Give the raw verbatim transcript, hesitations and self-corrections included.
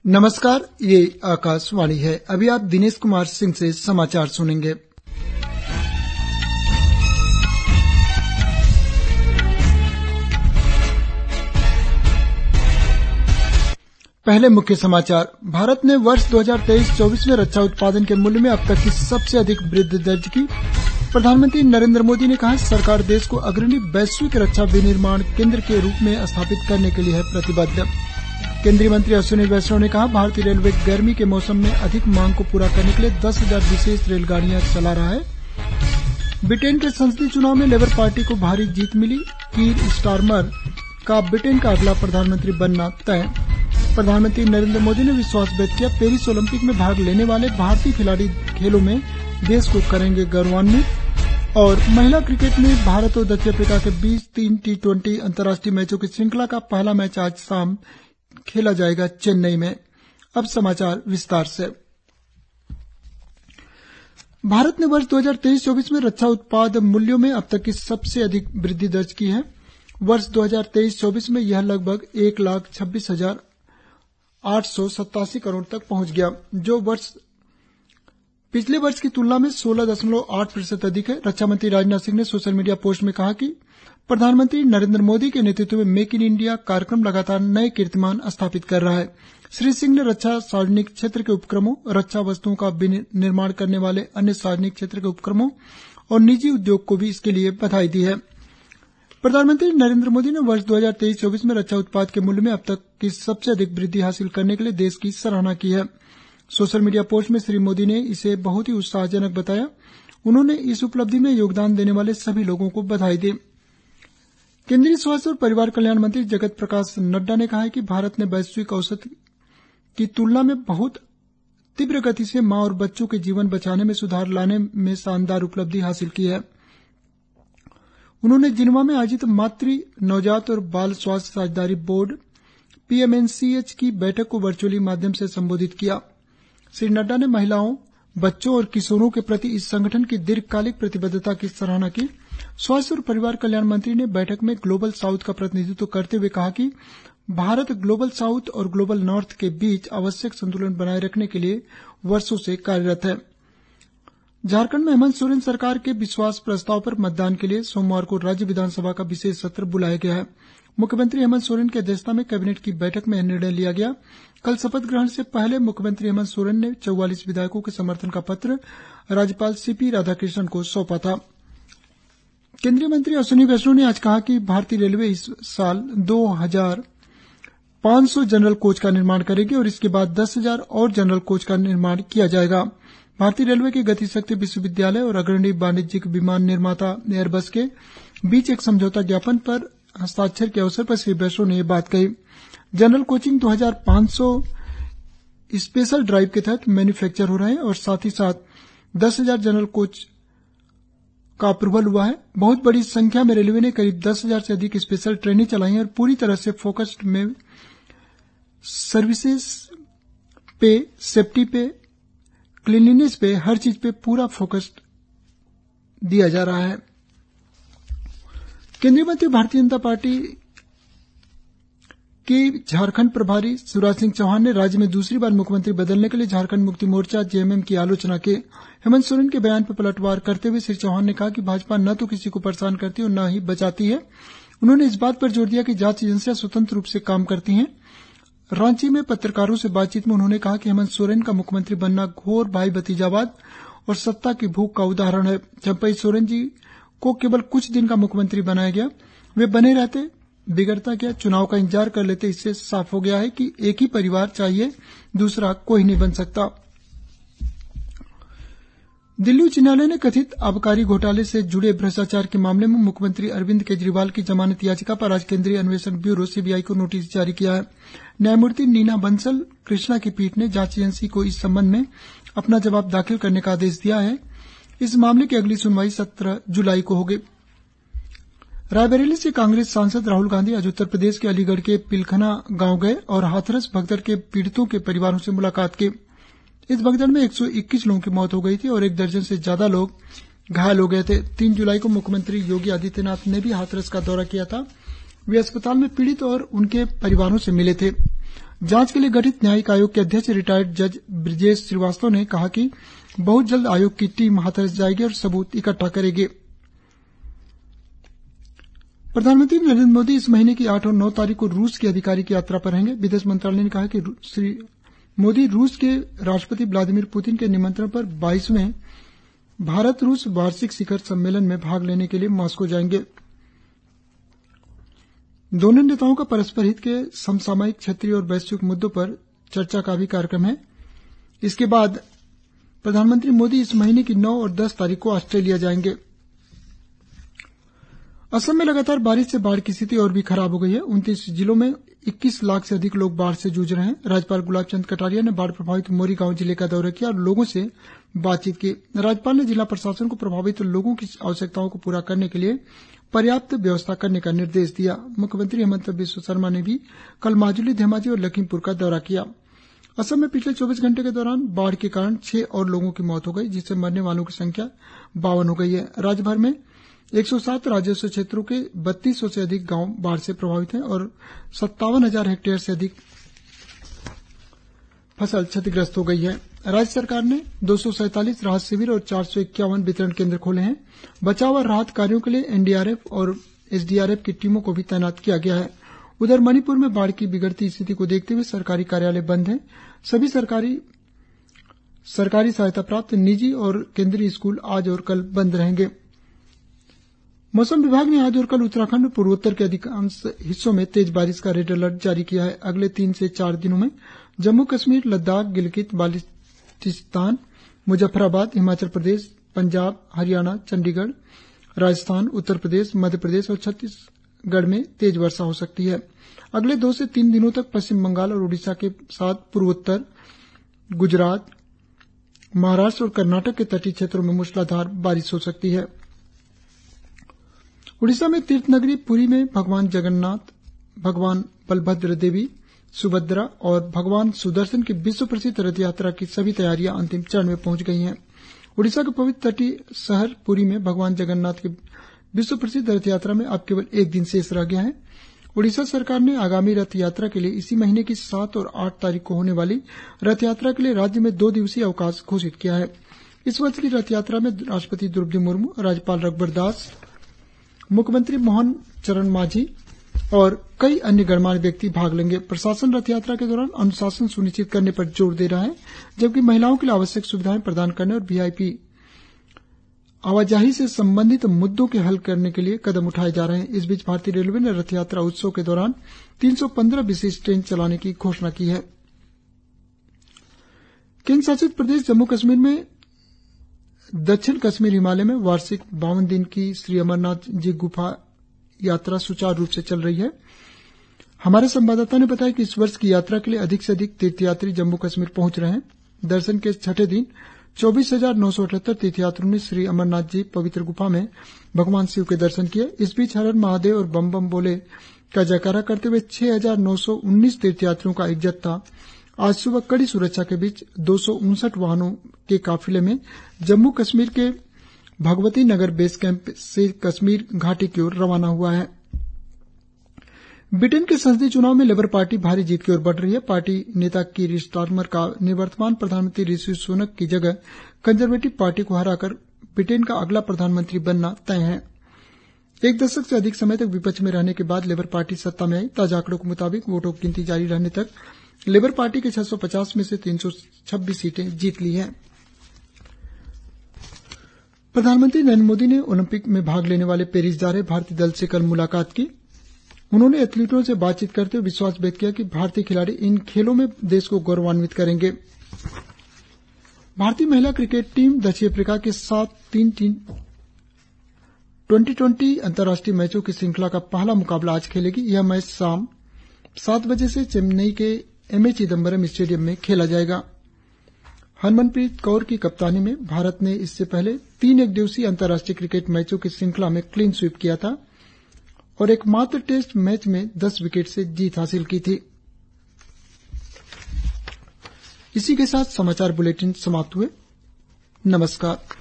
नमस्कार, ये आकाशवाणी है। अभी आप दिनेश कुमार सिंह से समाचार सुनेंगे। पहले मुख्य समाचार। भारत ने वर्ष दो हज़ार तेईस चौबीस में रक्षा उत्पादन के मूल्य में अब तक की सबसे अधिक वृद्धि दर्ज की। प्रधानमंत्री नरेंद्र मोदी ने कहा, सरकार देश को अग्रणी वैश्विक रक्षा विनिर्माण केंद्र के रूप में स्थापित करने के लिए है प्रतिबद्ध। केंद्रीय मंत्री अश्विनी वैष्णव ने कहा, भारतीय रेलवे गर्मी के मौसम में अधिक मांग को पूरा करने के लिए दस हजार विशेष रेलगाड़ियां चला रहा है। ब्रिटेन के संसदीय चुनाव में लेबर पार्टी को भारी जीत मिली। कीर स्टारमर का ब्रिटेन का अगला प्रधानमंत्री बनना तय। प्रधानमंत्री नरेंद्र मोदी ने विश्वास व्यक्त किया, पेरिस ओलंपिक में भाग लेने वाले भारतीय खिलाड़ी खेलों में देश को करेंगे गौरवान्वित। और महिला क्रिकेट में भारत और दक्षिण अफ्रीका के बीच तीन टी ट्वेंटी अंतर्राष्ट्रीय मैचों की श्रृंखला का पहला मैच आज शाम खेला जाएगा चेन्नई में। अब समाचार विस्तार से। भारत ने वर्ष दो हज़ार तेईस चौबीस में रक्षा उत्पाद मूल्यों में अब तक की सबसे अधिक वृद्धि दर्ज की है। वर्ष दो हज़ार तेईस चौबीस में यह लगभग एक लाख छब्बीस हजार आठ सौ सत्तासी करोड़ तक पहुंच गया, जो वर्ष पिछले वर्ष की तुलना में सोलह दशमलव आठ प्रतिशत अधिक है। रक्षा मंत्री राजनाथ सिंह ने सोशल मीडिया पोस्ट में कहा कि प्रधानमंत्री नरेंद्र मोदी के नेतृत्व में मेक इन इंडिया कार्यक्रम लगातार नए कीर्तिमान स्थापित कर रहा है। श्री सिंह ने रक्षा सार्वजनिक क्षेत्र के उपक्रमों, रक्षा वस्तुओं का निर्माण करने वाले अन्य सार्वजनिक क्षेत्र के उपक्रमों और निजी उद्योग को भी इसके लिए बधाई दी है। प्रधानमंत्री नरेंद्र मोदी ने वर्ष दो हज़ार तेईस चौबीस में रक्षा उत्पाद के मूल्य में अब तक की सबसे अधिक वृद्धि हासिल करने के लिए देश की सराहना की है। सोशल मीडिया पोस्ट में श्री मोदी ने इसे बहुत ही उत्साहजनक बताया। उन्होंने इस उपलब्धि में योगदान देने वाले सभी लोगों को बधाई दी। केंद्रीय स्वास्थ्य और परिवार कल्याण मंत्री जगत प्रकाश नड्डा ने कहा है कि भारत ने वैश्विक औसत की तुलना में बहुत तीव्र गति से मां और बच्चों के जीवन बचाने में सुधार लाने में शानदार उपलब्धि हासिल की है। उन्होंने जिनेवा में आयोजित मातृ नवजात और बाल स्वास्थ्य साझेदारी board P M N C H की बैठक को वर्चुअली माध्यम से संबोधित किया। श्री नड्डा ने महिलाओं, बच्चों और किशोरों के प्रति इस संगठन की दीर्घकालिक प्रतिबद्धता की सराहना की। स्वास्थ्य और परिवार कल्याण मंत्री ने बैठक में ग्लोबल साउथ का प्रतिनिधित्व करते हुए कहा कि भारत ग्लोबल साउथ और ग्लोबल नॉर्थ के बीच आवश्यक संतुलन बनाए रखने के लिए वर्षों से कार्यरत है। झारखंड में हेमंत सोरेन सरकार के विश्वास प्रस्ताव पर मतदान के लिए सोमवार को राज्य विधानसभा का विशेष सत्र बुलाया गया है। मुख्यमंत्री हेमंत सोरेन की अध्यक्षता में कैबिनेट की बैठक में यह निर्णय लिया गया। कल शपथ ग्रहण से पहले मुख्यमंत्री हेमंत सोरेन ने चौवालीस विधायकों के समर्थन का पत्र राज्यपाल सी पी राधाकृष्णन को सौंपा था। केंद्रीय मंत्री अश्विनी वैष्णव ने आज कहा कि भारतीय रेलवे इस साल दो हजार पांच सौ जनरल कोच का निर्माण करेगी और इसके बाद दस हजार और जनरल कोच का निर्माण किया जाएगा। भारतीय रेलवे के गतिशक्ति विश्वविद्यालय और अग्रणी वाणिज्यिक विमान निर्माता एयरबस के बीच एक समझौता ज्ञापन पर हस्ताक्षर के अवसर पर श्री वैष्णव ने यह बात कही। जनरल कोचिंग दो हजार पांच सौ स्पेशल ड्राइव के तहत मैन्युफैक्चर हो रहे हैं और साथ ही साथ दस हजार जनरल कोच का अप्रूवल हुआ है। बहुत बड़ी संख्या में रेलवे ने करीब दस हजार से अधिक स्पेशल ट्रेनें चलाई हैं और पूरी तरह से फोकस्ड में सर्विसेज पे, सेफ्टी पे, क्लीनलीनेस पे, हर चीज पे पूरा फोकस दिया जा रहा है। केंद्रीय मंत्री भारतीय जनता पार्टी के झारखंड प्रभारी शिवराज सिंह चौहान ने राज्य में दूसरी बार मुख्यमंत्री बदलने के लिए झारखंड मुक्ति मोर्चा जे एम एम की आलोचना की। हेमंत सोरेन के बयान पर पलटवार करते हुए श्री चौहान ने कहा कि भाजपा न तो किसी को परेशान करती और न ही बचाती है। उन्होंने इस बात पर जोर दिया कि जांच एजेंसियां स्वतंत्र रूप से काम करती हैं। रांची में पत्रकारों से बातचीत में उन्होंने कहा कि हेमंत सोरेन का मुख्यमंत्री बनना घोर भाई भतीजावाद और सत्ता की भूख का उदाहरण है। चंपई सोरेन जी को केवल कुछ दिन का मुख्यमंत्री बनाया गया, वे बने रहते, बिगड़ता क्या, चुनाव का इंतजार कर लेते। इससे साफ हो गया है कि एक ही परिवार चाहिए, दूसरा कोई नहीं बन सकता। दिल्ली उच्च न्यायालय ने कथित आबकारी घोटाले से जुड़े भ्रष्टाचार के मामले में मुख्यमंत्री अरविंद केजरीवाल की जमानत याचिका पर आज केंद्रीय अन्वेषण ब्यूरो सी बी आई को नोटिस जारी किया है। न्यायमूर्ति नीना बंसल कृष्णा की पीठ ने जांच एजेंसी को इस संबंध में अपना जवाब दाखिल करने का आदेश दिया है। इस मामले की अगली सुनवाई सत्रह जुलाई को होगी। रायबरेली से कांग्रेस सांसद राहुल गांधी आज उत्तर प्रदेश के अलीगढ़ के पिलखना गांव गए और हाथरस भगदड़ के पीड़ितों के परिवारों से मुलाकात की। इस भगदड़ में एक सौ इक्कीस लोगों की मौत हो गई थी और एक दर्जन से ज्यादा लोग घायल हो गए थे। तीन जुलाई को मुख्यमंत्री योगी आदित्यनाथ ने भी हाथरस का दौरा किया था। वे अस्पताल में पीड़ित और उनके परिवारों से मिले थे। जांच के लिए गठित न्यायिक आयोग के अध्यक्ष रिटायर्ड जज ब्रजेश श्रीवास्तव ने कहा कि बहुत जल्द आयोग की टीम हाथरस जाएगी और सबूत इकट्ठा करेगी। प्रधानमंत्री नरेंद्र मोदी इस महीने की आठ और नौ तारीख को रूस की आधिकारिक यात्रा पर रहेंगे। विदेश मंत्रालय ने कहा है कि श्री मोदी रूस के राष्ट्रपति व्लादिमीर पुतिन के निमंत्रण पर बाईसवें भारत रूस वार्षिक शिखर सम्मेलन में भाग लेने के लिए मॉस्को जाएंगे। दोनों नेताओं का परस्पर हित के समसामयिक क्षेत्रीय और वैश्विक मुद्दों पर चर्चा का भी कार्यक्रम है। इसके बाद प्रधानमंत्री मोदी इस महीने की नौ और दस तारीख को ऑस्ट्रेलिया जाएंगे। असम में लगातार बारिश से बाढ़ की स्थिति और भी खराब हो गई है। उनतीस जिलों में इक्कीस लाख से अधिक लोग बाढ़ से जूझ रहे हैं। राज्यपाल गुलाब चंद कटारिया ने बाढ़ प्रभावित मोरीगांव जिले का दौरा किया और लोगों से बातचीत की। राज्यपाल ने जिला प्रशासन को प्रभावित लोगों की आवश्यकताओं को पूरा करने के लिए पर्याप्त व्यवस्था करने का निर्देश दिया। मुख्यमंत्री हेमंत बिस्व शर्मा ने भी कल माजुली, धेमाजी और लखीमपुर का दौरा किया। असम में पिछले चौबीस घंटे के दौरान बाढ़ के कारण छह और लोगों की मौत हो गई, जिससे मरने वालों की संख्या बावन हो गई है। राज्यभर में एक सौ सात राजस्व क्षेत्रों के बत्तीस सौ से अधिक गांव बाढ़ से प्रभावित हैं और सत्तावन हजार हेक्टेयर से अधिक फसल क्षतिग्रस्त हो गई है। राज्य सरकार ने दो सौ सैंतालीस राहत शिविर और चार सौ इक्यावन वितरण केंद्र खोले हैं। बचाव और राहत कार्यों के लिए एनडीआरएफ और एसडीआरएफ की टीमों को भी तैनात किया गया है। उधर मणिपुर में बाढ़ की बिगड़ती स्थिति को देखते हुए सरकारी कार्यालय बंद हैं। सभी सरकारी सरकारी सहायता प्राप्त निजी और केंद्रीय स्कूल आज और कल बंद रहेंगे। मौसम विभाग ने आज और कल उत्तराखंड और पूर्वोत्तर के अधिकांश हिस्सों में तेज बारिश का रेड अलर्ट जारी किया है। अगले तीन से चार दिनों में जम्मू कश्मीर, लद्दाख, गिलगित बाल्टिस्तान, मुजफ्फराबाद, हिमाचल प्रदेश, पंजाब, हरियाणा, चंडीगढ़, राजस्थान, उत्तर प्रदेश, मध्य प्रदेश और छत्तीसगढ़ में तेज वर्षा हो सकती है। अगले दो से तीन दिनों तक पश्चिम बंगाल और ओडिशा के साथ पूर्वोत्तर, गुजरात, महाराष्ट्र और कर्नाटक के तटीय क्षेत्रों में मूसलाधार बारिश हो सकती है। उड़ीसा में तीर्थ नगरी पुरी में भगवान जगन्नाथ, भगवान बलभद्र देवी, सुभद्रा और भगवान सुदर्शन की विश्व प्रसिद्ध रथ यात्रा की सभी तैयारियां अंतिम चरण में पहुंच गई हैं। उड़ीसा के पवित्र तटीय शहर पुरी में भगवान जगन्नाथ की विश्व प्रसिद्ध रथ यात्रा में अब केवल एक दिन शेष रह गया है। उड़ीसा सरकार ने आगामी रथ यात्रा के लिए इसी महीने की सात और आठ तारीख को होने वाली रथ यात्रा के लिए राज्य में दो दिवसीय अवकाश घोषित किया है। इस वर्ष की रथ यात्रा में राष्ट्रपति द्रौपदी मुर्मू, राज्यपाल रघुवर दास, मुख्यमंत्री मोहन चरण मांझी और कई अन्य गणमान्य व्यक्ति भाग लेंगे। प्रशासन रथ यात्रा के दौरान अनुशासन सुनिश्चित करने पर जोर दे रहा है, जबकि महिलाओं के लिए आवश्यक सुविधाएं प्रदान करने और वीआईपी आवाजाही से संबंधित मुद्दों के हल करने के लिए कदम उठाए जा रहे हैं। इस बीच भारतीय रेलवे ने रथ यात्रा उत्सव के दौरान तीन सौ पंद्रह विशेष ट्रेन चलाने की घोषणा की है। केंद्र शासित प्रदेश जम्मू कश्मीर में दक्षिण कश्मीर हिमालय में वार्षिक बावन दिन की श्री अमरनाथ जी गुफा यात्रा सुचारू रूप से चल रही है। हमारे संवाददाता ने बताया कि इस वर्ष की यात्रा के लिए अधिक से अधिक तीर्थयात्री जम्मू कश्मीर पहुंच रहे हैं। दर्शन के छठे दिन चौबीस हजार नौ सौ अठहत्तर तीर्थयात्रियों ने श्री अमरनाथ जी पवित्र गुफा में भगवान शिव के दर्शन किए। इस बीच हर हर महादेव और बम बम बोले का जयकारा करते हुए छह हजार नौ सौ उन्नीस तीर्थयात्रियों का एक जत्था आज सुबह कड़ी सुरक्षा के बीच दो सौ उनसठ वाहनों के काफिले में जम्मू कश्मीर के भगवती नगर बेस कैंप से कश्मीर घाटी की ओर रवाना हुआ है। ब्रिटेन के संसदीय चुनाव में लेबर पार्टी भारी जीत की ओर बढ़ रही है। पार्टी नेता कीर स्टारमर का निवर्तमान प्रधानमंत्री ऋषि सुनक की जगह कंजरवेटिव पार्टी को हराकर ब्रिटेन का अगला प्रधानमंत्री बनना तय है। एक दशक से अधिक समय तक विपक्ष में रहने के बाद लेबर पार्टी सत्ता में आई। ताजा आंकड़ों के मुताबिक वोटों की गिनती जारी रहने तक लेबर पार्टी के छह सौ पचास में से तीन सौ छब्बीस सीटें जीत ली हैं। प्रधानमंत्री नरेंद्र मोदी ने ओलंपिक में भाग लेने वाले पेरिस जा रहे भारतीय दल से कल मुलाकात की। उन्होंने एथलीटों से बातचीत करते हुए विश्वास व्यक्त किया कि भारतीय खिलाड़ी इन खेलों में देश को गौरवान्वित करेंगे। भारतीय महिला क्रिकेट टीम दक्षिण अफ्रीका के साथ तीन तीन ट्वेंटी ट्वेंटी अंतर्राष्ट्रीय मैचों की श्रृंखला का पहला मुकाबला आज खेलेगी। यह मैच शाम सात बजे से चेन्नई के एम ए चिदम्बरम स्टेडियम में खेला जाएगा। हरमनप्रीत कौर की कप्तानी में भारत ने इससे पहले तीन एक दिवसीय अंतर्राष्ट्रीय क्रिकेट मैचों की श्रृंखला में क्लीन स्वीप किया था और एकमात्र टेस्ट मैच में दस विकेट से जीत हासिल की थी। इसी के साथ समाचार बुलेटिन समाप्त हुए। नमस्कार।